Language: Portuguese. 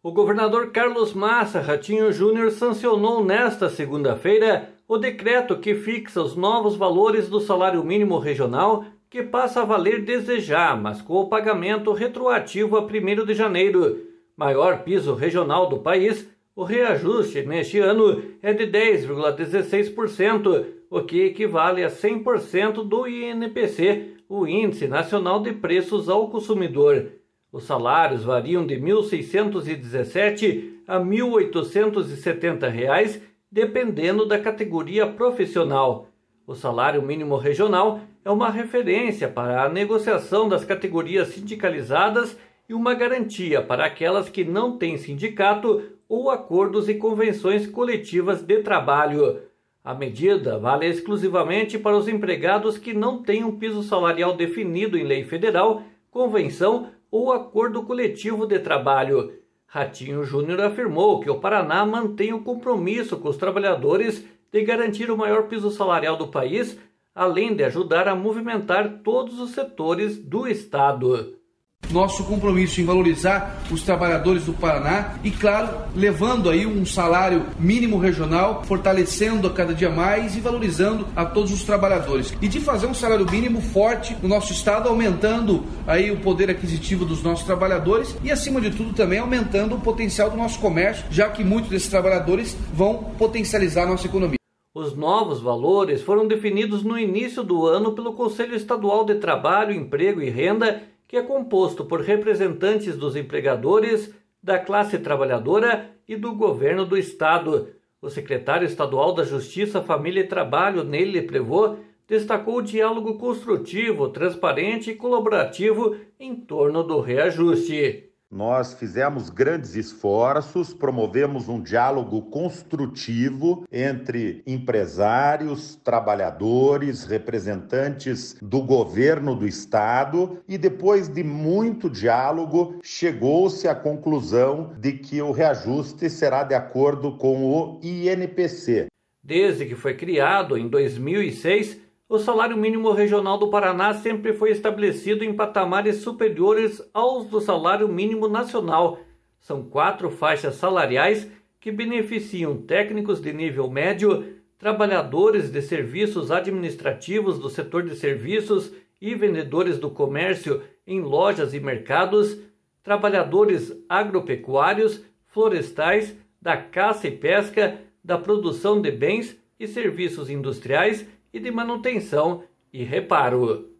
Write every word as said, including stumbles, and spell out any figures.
O governador Carlos Massa Ratinho Júnior sancionou nesta segunda-feira o decreto que fixa os novos valores do salário mínimo regional, que passa a valer desde já, mas com o pagamento retroativo a primeiro de janeiro. Maior piso regional do país, o reajuste neste ano é de dez vírgula dezesseis por cento, o que equivale a cem por cento do I N P C, o Índice Nacional de Preços ao Consumidor. Os salários variam de mil seiscentos e dezessete a mil oitocentos e setenta reais, dependendo da categoria profissional. O salário mínimo regional é uma referência para a negociação das categorias sindicalizadas e uma garantia para aquelas que não têm sindicato ou acordos e convenções coletivas de trabalho. A medida vale exclusivamente para os empregados que não têm um piso salarial definido em lei federal, convenção ou acordo coletivo de trabalho. Ratinho Júnior afirmou que o Paraná mantém o compromisso com os trabalhadores de garantir o maior piso salarial do país, além de ajudar a movimentar todos os setores do estado. Nosso compromisso em valorizar os trabalhadores do Paraná e, claro, levando aí um salário mínimo regional, fortalecendo a cada dia mais e valorizando a todos os trabalhadores. E de fazer um salário mínimo forte no nosso estado, aumentando aí o poder aquisitivo dos nossos trabalhadores e, acima de tudo, também aumentando o potencial do nosso comércio, já que muitos desses trabalhadores vão potencializar a nossa economia. Os novos valores foram definidos no início do ano pelo Conselho Estadual de Trabalho, Emprego e Renda, que é composto por representantes dos empregadores, da classe trabalhadora e do governo do estado. O secretário estadual da Justiça, Família e Trabalho, Neile Prevot, destacou o diálogo construtivo, transparente e colaborativo em torno do reajuste. Nós fizemos grandes esforços, promovemos um diálogo construtivo entre empresários, trabalhadores, representantes do governo do estado e depois de muito diálogo chegou-se à conclusão de que o reajuste será de acordo com o I N P C. Desde que foi criado em dois mil e seis, o salário mínimo regional do Paraná sempre foi estabelecido em patamares superiores aos do salário mínimo nacional. São quatro faixas salariais que beneficiam técnicos de nível médio, trabalhadores de serviços administrativos do setor de serviços e vendedores do comércio em lojas e mercados, trabalhadores agropecuários, florestais, da caça e pesca, da produção de bens e serviços industriais e de manutenção e reparo.